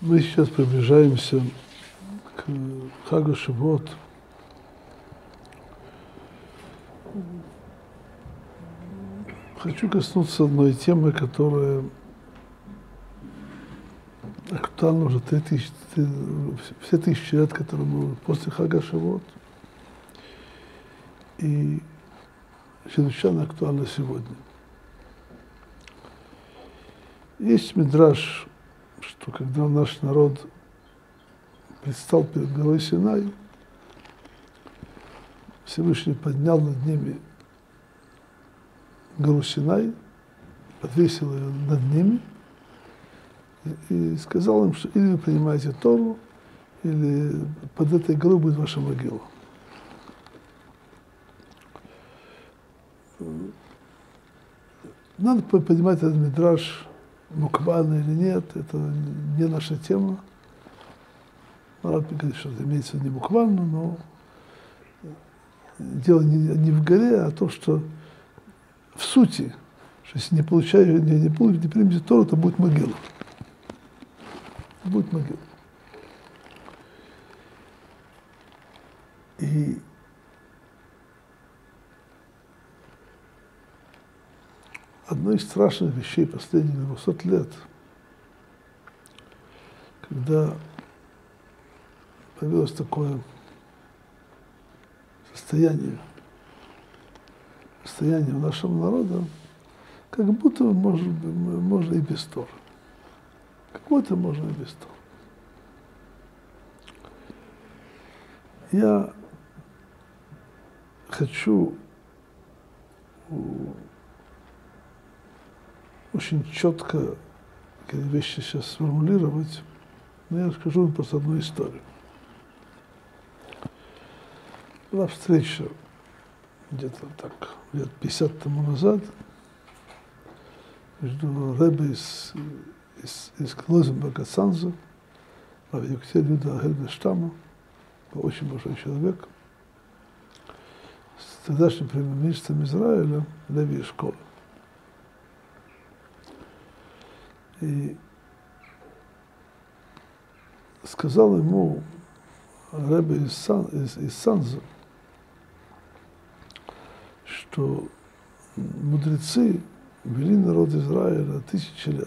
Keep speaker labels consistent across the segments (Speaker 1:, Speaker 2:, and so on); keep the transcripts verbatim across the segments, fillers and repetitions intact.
Speaker 1: Мы сейчас приближаемся к Хагу Шивот. Хочу коснуться одной темы, которая актуальна уже три тысячи, все тысячи лет, которые мы после Хага Шивот, и чрезвычайно актуальна сегодня. Есть мидраш, что когда наш народ предстал перед горой Синай, Всевышний поднял над ними гору Синай, подвесил ее над ними и, и сказал им, что или вы принимаете Тору, или под этой горой будет ваша могила. Надо понимать этот мидраш, буквально или нет, это не наша тема. Надо говорить, что это имеется в виду не буквально, но дело не, не в горе, а то, что в сути, что если не получаешь, не, не, не, не примете Тору, то будет могила. Будет могила. И одна из страшных вещей последних двухсот лет, когда появилось такое состояние, состояние нашего народа, как будто можно, можно и без Торы. Как будто можно и без Торы. Я хочу очень четко какие вещи сейчас сформулировать, но я расскажу вам просто одну историю. Была встреча где-то так, лет пятьдесят тому назад между Ребе из, из, из Клойзенберга Цанза, Рав Юктель Юда Гельбештама, очень большой человек, с тогдашним премьер-министром Израиля Леви Эшкола. И сказал ему Ребе из, Сан, из, из Санза, что мудрецы вели народ Израиля тысячи лет.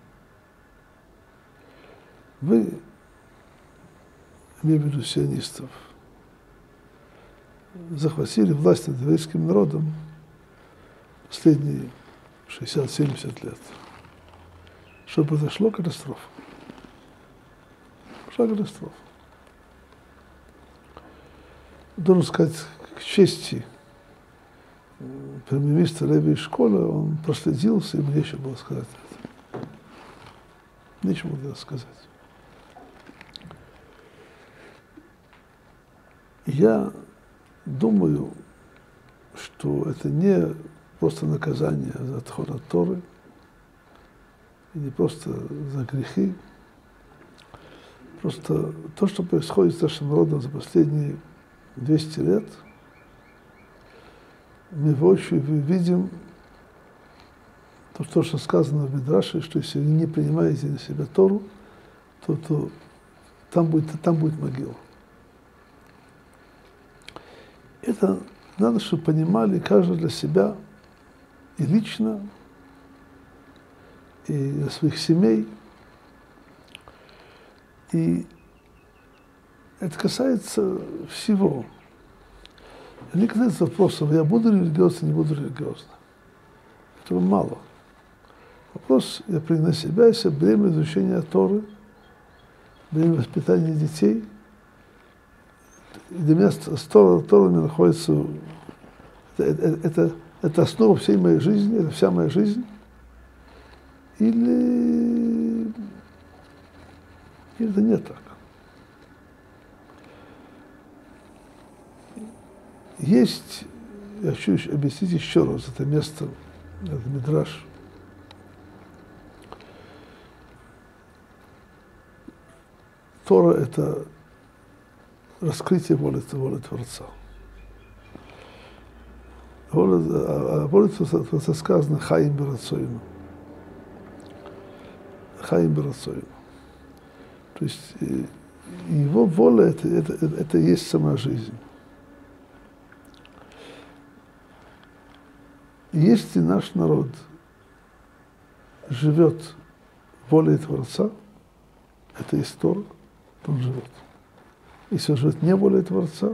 Speaker 1: Вы, имею в виду сионистов, захватили власть над еврейским народом последние шестьдесят-семьдесят лет. Что произошло? Катастрофа. Пошла катастрофа. Должен сказать, к чести премьер-министра Леви Эшкола, он проследился, ему нечего было сказать это. Нечего было сказать. Я думаю, что это не просто наказание за отход от Торы, и не просто за грехи. Просто то, что происходит с нашим народом за последние двести лет, мы воочию видим то, то, что сказано в Мидраше, что если вы не принимаете на себя Тору, то, то там, будет, там будет могила. Это надо, чтобы понимали каждый для себя и лично, и для своих семей. И это касается всего. Не касается вопросов, я буду религиозным, не буду религиозным. Этого мало. Вопрос, я принял на себя, если бремя изучения Торы, бремя воспитания детей, и для меня с Торой находится, это, это, это, это основа всей моей жизни, это вся моя жизнь. Или, или это не так. Есть, я хочу объяснить еще раз это место, это мидраш. Тора – это раскрытие воли, воли Творца. Воля, а воля Творца сказано «Хаим берацойну». Хаим берацойну. То есть его воля это, это, это и есть сама жизнь. Если наш народ живет волей Творца, это есть Тора, то он живет. Если он живет не волей Творца,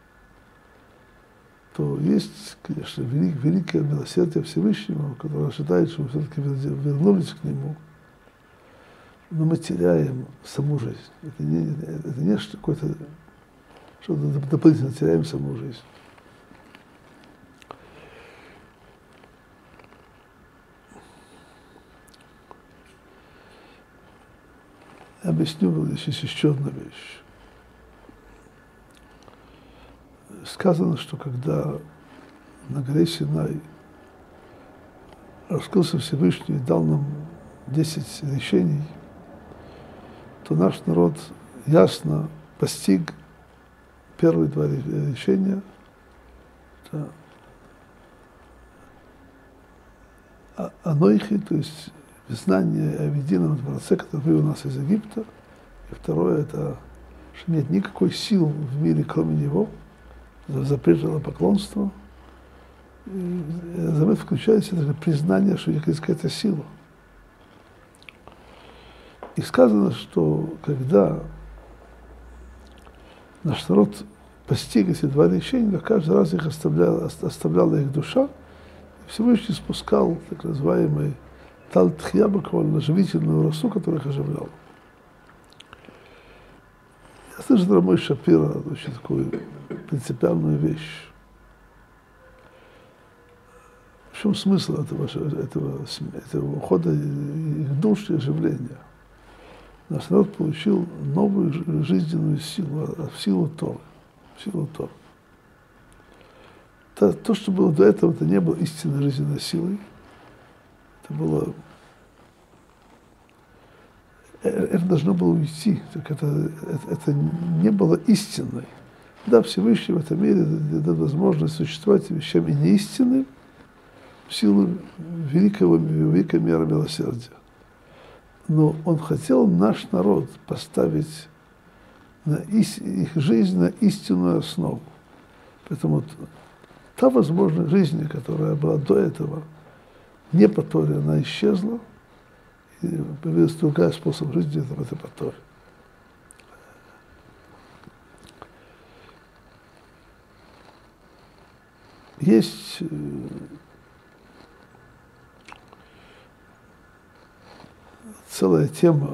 Speaker 1: то есть, конечно, велик, великое милосердие Всевышнего, которое ожидает, что мы все-таки вернулись к Нему, но мы теряем саму жизнь. Это не, это не что какое-то, что-то дополнительно теряем саму жизнь. Я объясню здесь еще одну вещь. Сказано, что когда на горе Синай раскрылся Всевышний и дал нам десять решений, то наш народ ясно постиг первые два решения. Это анойхи, то есть знание о едином Творце, который вывел нас из Египта. И второе, это что нет никакой силы в мире, кроме Него, запрет поклонство. Замет включается даже признание, что есть какая-то сила. И сказано, что когда наш народ постиг эти два решения, то каждый раз их оставляла, оставляла их душа, и Всевышний спускал так называемый тал-тхья, буквально живительную росу, которая их оживляла. Я слышал от Мой Шапира очень такую принципиальную вещь. В чем смысл этого, этого, этого ухода их душ и оживления? Наш народ получил новую жизненную силу, в силу Торы. В силу Торы. То, то, что было до этого, это не было истинной жизненной силой. Это было... Это должно было уйти. Так это, это, это не было истинной. Да, Всевышний в этом мире дает возможность существовать вещам и неистинным в силу великого, великой меры милосердия. Но он хотел наш народ поставить на ис, их жизнь на истинную основу. Поэтому та возможность жизни, которая была до этого, не по Торе, она исчезла, и появился другой способ жизни, это, это по Торе. Есть целая тема.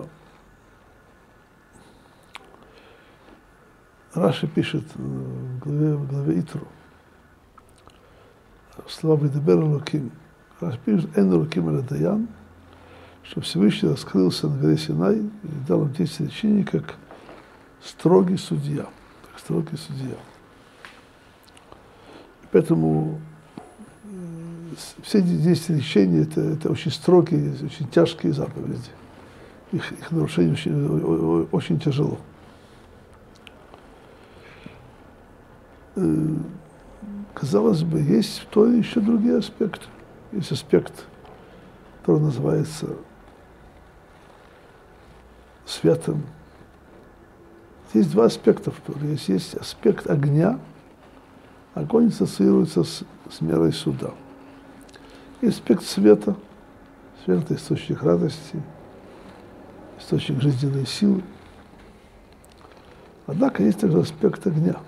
Speaker 1: Раши пишет в главе, в главе Итру. Слова «Бедебер Элоким». Раши пишет «Эн Элоким эле даян», что Всевышний раскрылся на горе Синай и дал им десять речений как строгий судья. Как строгий судья. Поэтому все эти десять речений это, это очень строгие, очень тяжкие заповеди. Их, их нарушение очень, очень тяжело. Казалось бы, есть в Торе еще другие аспекты. Есть аспект, который называется светом. Есть два аспекта в Торе. Есть, есть аспект огня. Огонь ассоциируется с, с мерой суда. Есть аспект света. Свет – это источник радости, источник жизненной силы. Однако есть также аспект огня.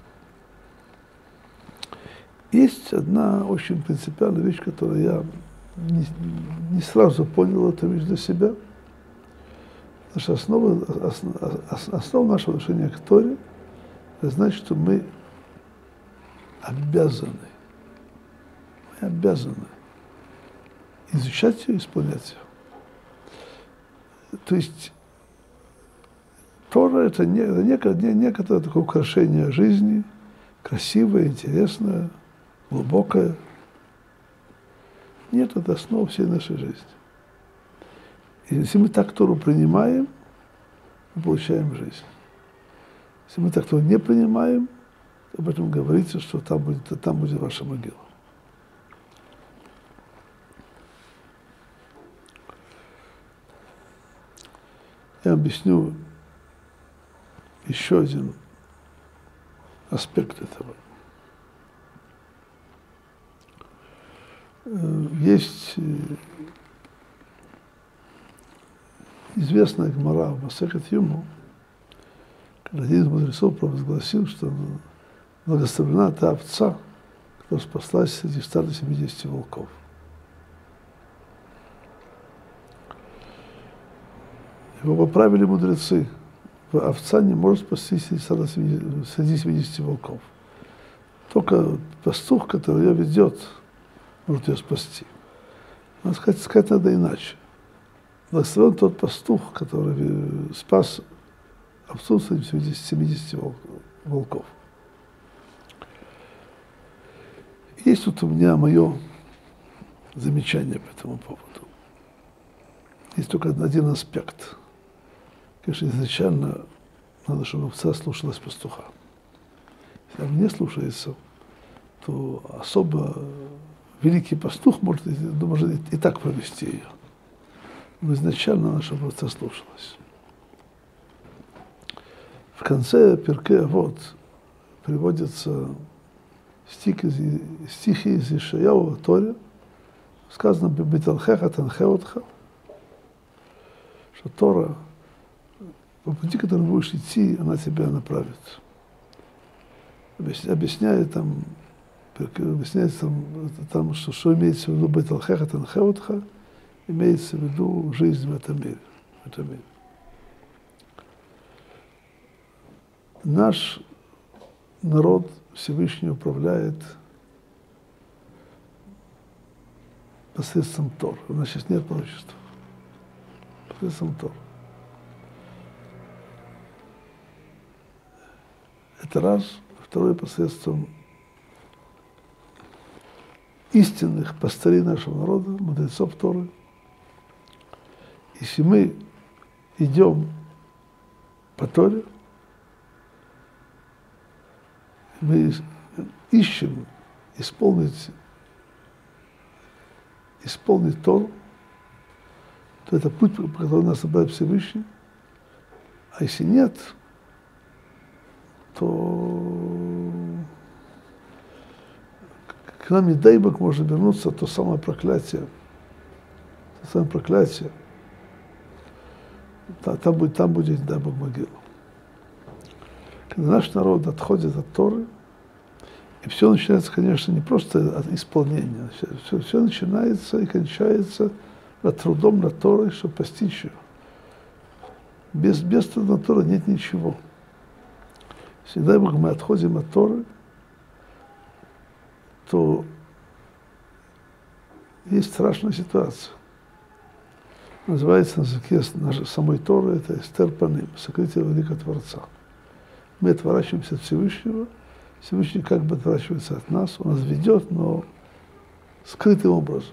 Speaker 1: Есть одна очень принципиальная вещь, которую я не, не сразу понял эту вещь для себя. Потому что основа, основа, основа нашего отношения к Торе – это значит, что мы обязаны, мы обязаны изучать ее, исполнять ее. То есть Тора – это, не, это некое, некое такое украшение жизни, красивое, интересное, глубокое. Нет, это основа всей нашей жизни. И если мы так Тору принимаем, мы получаем жизнь. Если мы так Тору не принимаем, то об этом говорится, что там будет, там будет ваша могила. Я объясню еще один аспект этого. Есть известная гемара в Масехет Юмо, когда один из мудрецов провозгласил, что благословена та овца, которая спаслась среди ста семидесяти волков. Его поправили мудрецы. Овца не может спастись среди семидесяти волков. Только пастух, который ее ведет, может ее спасти. Надо сказать, сказать надо иначе. Благословен тот пастух, который спас овцу среди семидесяти волков. Есть тут у меня мое замечание по этому поводу. Есть только один аспект. Конечно, изначально надо, чтобы овца слушалась пастуха. Если она не слушается, то особо великий пастух может, может и так провести ее. Но изначально надо, чтобы овца слушалась. В конце Перкей Авот приводятся стихи, стихи из Ишаяу в Торе. Сказано «Беталхеха танхеотха», что Тора, по пути, которым будешь идти, она тебя направит. Объясняет там, объясняет там, там что, что имеется в виду «Беталхеха танхеотха», имеется в виду жизнь в этом мире. В этом мире. Наш народ Всевышний управляет посредством Тор. У нас сейчас нет пророчества. Посредством Тор. Это раз. Второе, посредством истинных пастырей нашего народа, мудрецов Торы. Если мы идем по Торе, мы ищем исполнить, исполнить Тору, то это путь, по которому нас собирает Всевышний. А если нет, то к нам, не дай Бог, может вернуться то самое проклятие. То самое проклятие. Там будет, там будет, дай Бог, могила. Когда наш народ отходит от Торы, и все начинается, конечно, не просто от исполнения, все, все начинается и кончается над трудом над Торой, чтобы постичь ее. Без, без труда Торы нет ничего. Если, дай Бог, мы отходим от Торы, то есть страшная ситуация. Называется на языке самой Торы, это Эстер Паним, сокрытие великого Творца. Мы отворачиваемся от Всевышнего, Всевышний как бы отворачивается от нас, он нас ведет, но скрытым образом.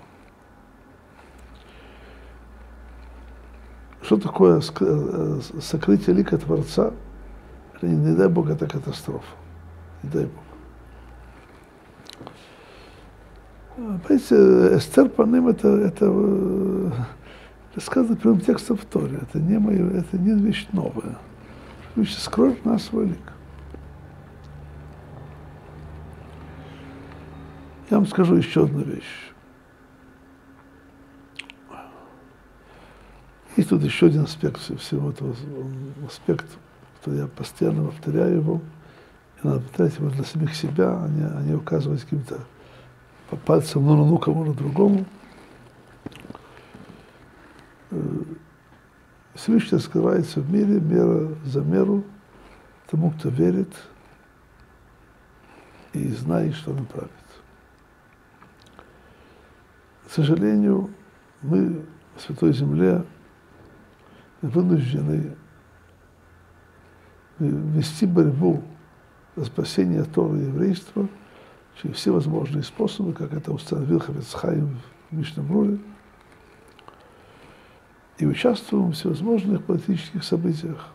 Speaker 1: Что такое сокрытие лика Творца? Это, не, не дай Бог, это катастрофа. Не дай Бог. Понимаете, Эстер Паним это, это, это сказано прямым текстом в Торе. Это не, мое, это не вещь новая. Всевышний скроет нас свой лик. Я вам скажу еще одну вещь. Есть тут еще один аспект всего этого, аспект, который я постоянно повторяю его, и надо повторять его для самих себя, а не, а не указывать каким-то по пальцам, ну, ну, кому-то другому. Всевышний раскрывается в мире мера за меру тому, кто верит и знает, что он правит. К сожалению, мы в Святой Земле вынуждены вести борьбу за спасение Торы и еврейства через все возможные способы, как это установил Хафец Хаим в Мишне Бруре, и участвуем в всевозможных политических событиях.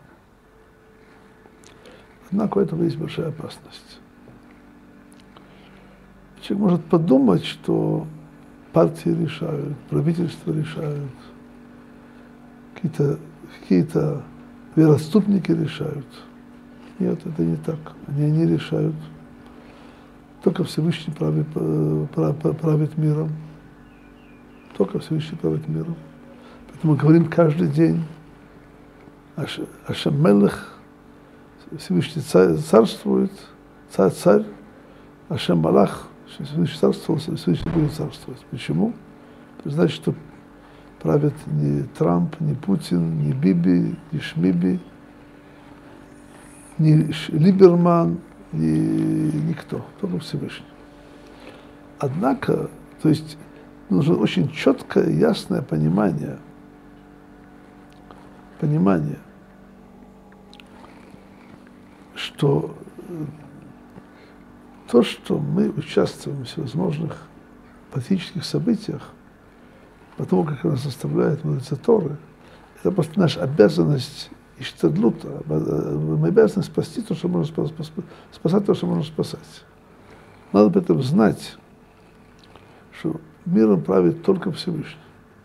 Speaker 1: Однако у этого есть большая опасность. Человек может подумать, что партии решают, правительства решают, какие-то какие-то вероотступники решают. Нет, это не так. Они не решают. Только Всевышний правит, правит миром. Только Всевышний правит миром. Поэтому мы говорим каждый день Ашем Мелех, Всевышний царь, царствует, царь, царь, Ашем Малах, Всевышний царствовал, Всевышний будет царствовать. Почему? Это значит, что правит не Трамп, не Путин, не Биби, не Шмиби, не Либерман, ни, никто, только Всевышний. Однако, то есть нужно очень четкое, ясное понимание, понимание, что то, что мы участвуем в всевозможных политических событиях, потому как нас заставляют молиться Торы, это просто наша обязанность и штадлута, мы обязаны спасти то, что можно спасать, спасать то, что можно спасать. Надо при этом знать, что миром правит только Всевышний.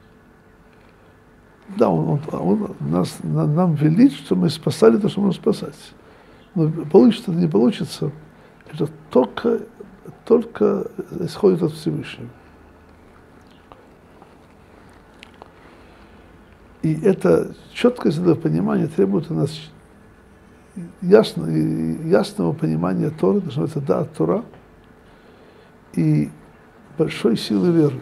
Speaker 1: Да, он, он, он нас, нам велит, что мы спасали то, что можно спасать. Но получится это не получится, это только, только исходит от Всевышнего. И это четкость этого понимания требует у нас ясно, ясного понимания Торы, потому что это да, Тора, и большой силы веры.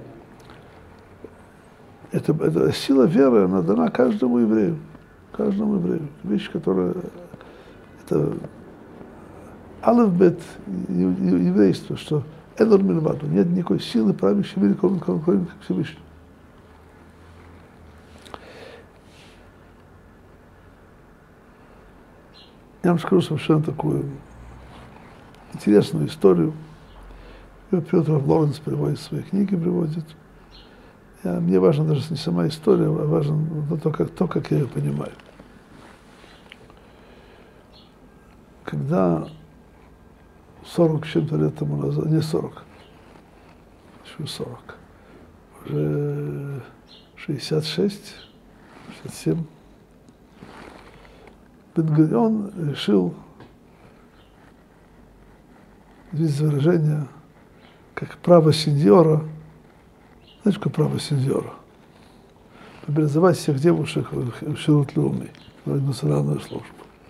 Speaker 1: Это, это сила веры, она дана каждому еврею, каждому еврею. Вещь, которая это алфбет еврейства, что Элор Мильваду, нет никакой силы, правящей мире, кроме как Всевышний. Я вам скажу совершенно такую интересную историю. Ее Петр Лоренц приводит в свои книги, приводит. Я, мне важна даже не сама история, а важно то как, то, как я ее понимаю. Когда сорок с чем-то лет тому назад, не сорок, еще сорок, уже шестьдесят шесть, шестьдесят семь, Бен-Гурион решил здесь выражение как право сеньора. Знаете, какое право сеньора? Мобилизовать всех девушек в Ширут Леуми, в национальную службу.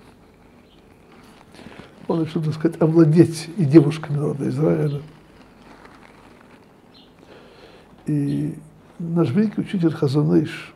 Speaker 1: Он решил, так сказать, овладеть и девушками народа Израиля. И наш великий учитель Хазон Иш,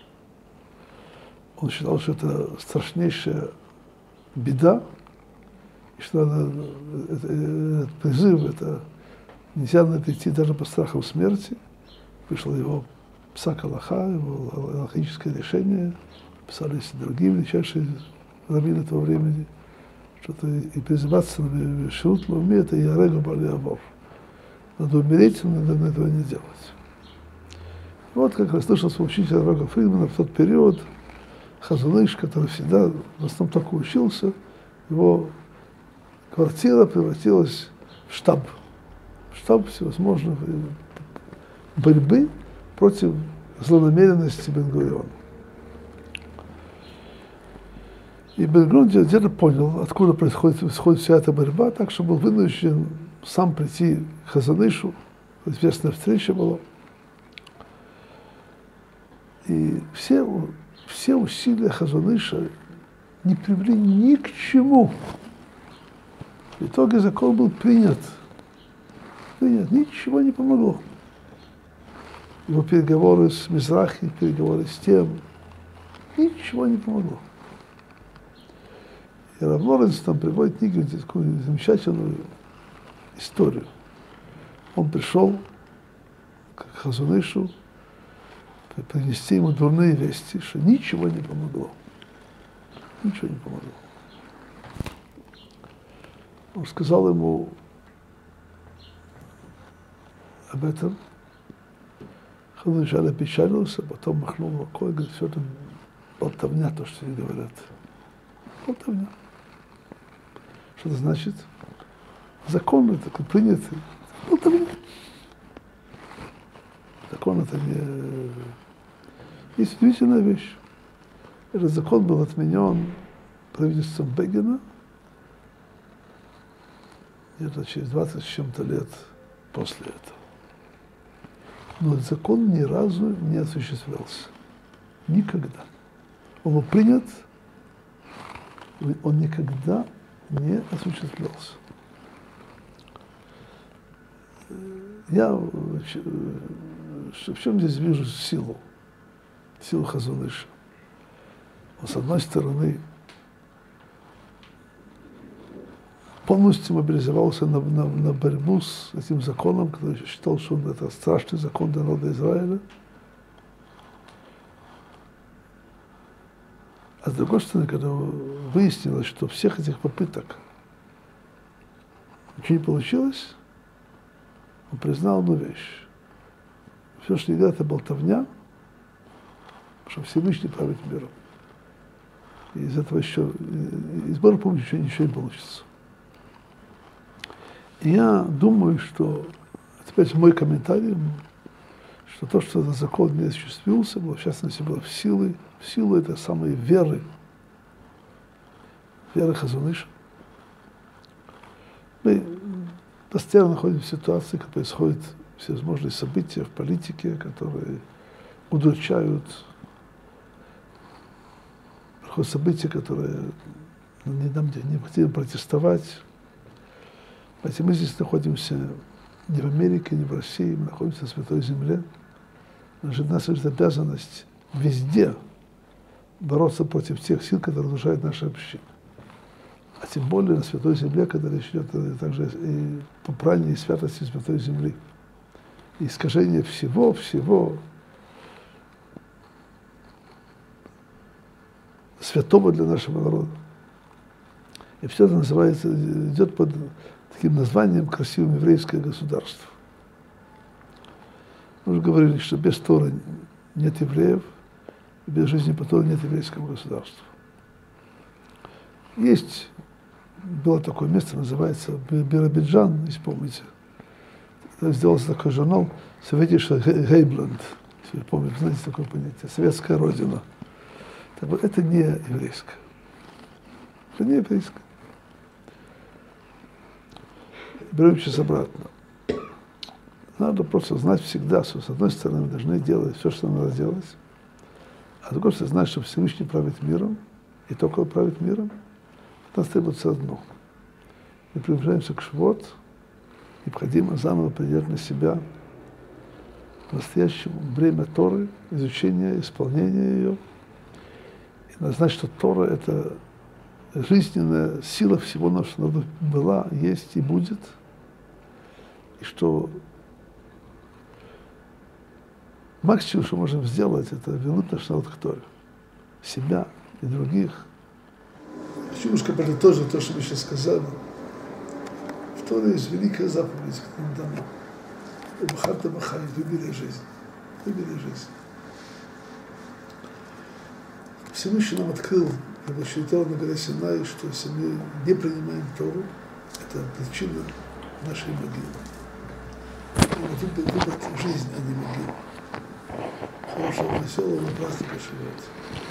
Speaker 1: он считал, что это страшнейшая беда, и что надо, это, этот призыв, это нельзя на это идти даже по страхам смерти. Вышло его Псак Аллаха, его аллахическое решение, писались и другие величайшие раввины этого времени, что-то и призываться на Ширут Леуми, это Ярегу Бали Авов. Надо умереть, но надо этого не делать. И вот как раз слышал свой учитель Рога Фридмана в тот период, Хазон Иш, который всегда в основном только учился, его квартира превратилась в штаб. В штаб всевозможных борьбы против злонамеренности Бен-Гуриона. И Бен-Гурион где-то понял, откуда происходит, происходит вся эта борьба, так что был вынужден сам прийти к Хазон Ишу, известная встреча была. И все, все усилия Хазон Иша не привели ни к чему. В итоге закон был принят. Принят. Ничего не помогло. Его переговоры с Мизрахи, переговоры с тем, ничего не помогло. И Рав Лоренц там приводит книгу, такую замечательную историю. Он пришел к Хазон Ишу принести ему дурные вести, что ничего не помогло. Ничего не помогло. Он сказал ему об этом. Хазон Иш опечалился, потом махнул рукой и говорит, все это болтовня, то, что они говорят. Болтовня. Что это значит? Закон такой принятый. Болтовня. Закон это не... Есть удивительная вещь. Этот закон был отменен правительством Бегина где-то через двадцать с чем-то лет после этого. Но этот закон ни разу не осуществлялся. Никогда. Он был принят, он никогда не осуществлялся. Я в чем здесь вижу силу? Силу Хазон Иша. Он, с одной стороны, полностью мобилизовался на, на, на борьбу с этим законом, который считал, что он это страшный закон для народа Израиля. А с другой стороны, когда выяснилось, что всех этих попыток ничего не получилось, он признал одну вещь. Все, что идет, это болтовня, что Всевышний правит миром. И из этого еще, из Божьей помощи ничего не получится. И я думаю, что, опять мой комментарий, что то, что этот закон не осуществился, было, в частности, было в силу, в силу этой самой веры, веры Хазон Иша. Мы постоянно находимся в ситуации, когда происходят всевозможные события в политике, которые удручают, происходят события, которые не нам необходимо протестовать. Понимаете, мы здесь находимся не в Америке, не в России, мы находимся на Святой Земле. Наша, наша обязанность везде бороться против тех сил, которые разрушают наши общины. А тем более на Святой Земле, когда речь идет также и попрание и святости Святой Земли. И искажение всего, всего святого для нашего народа. И все это называется, идет под таким названием красивым еврейское государство. Мы уже говорили, что без Торы нет евреев, и без жизни по Торе нет еврейского государства. Есть, было такое место, называется Биробиджан, если помните. Сделался такой журнал «Советиша Гейбленд», если вы помните, знаете такое понятие, советская родина. Так вот, это не еврейское. Это не еврейское. Берем сейчас обратно. Надо просто знать всегда, что с одной стороны мы должны делать все, что надо делать, а с другой стороны знать, что Всевышний правит миром, и только он правит миром, от нас требуется одно. Мы приближаемся к Швот, необходимо заново принять на себя настоящее время Торы, изучение, исполнение ее. И надо знать, что Тора — это жизненная сила всего нашего народа была, есть и будет. И что максимум, что можем сделать, это вернуть наш народ к Торе. Себя и других. Хочу немножко подытожить то, что мы сейчас сказали. В Торе есть великая заповедь, которая нам дана. Убахарта Бахай, любили жизнь. Любили жизнь. Всевышний нам открыл, через Тору на горе Синай, что если мы не принимаем Тору, это причина нашей могилы. Выбрать жизнь, а не могилу. Хорошего, веселого праздника Шавуот.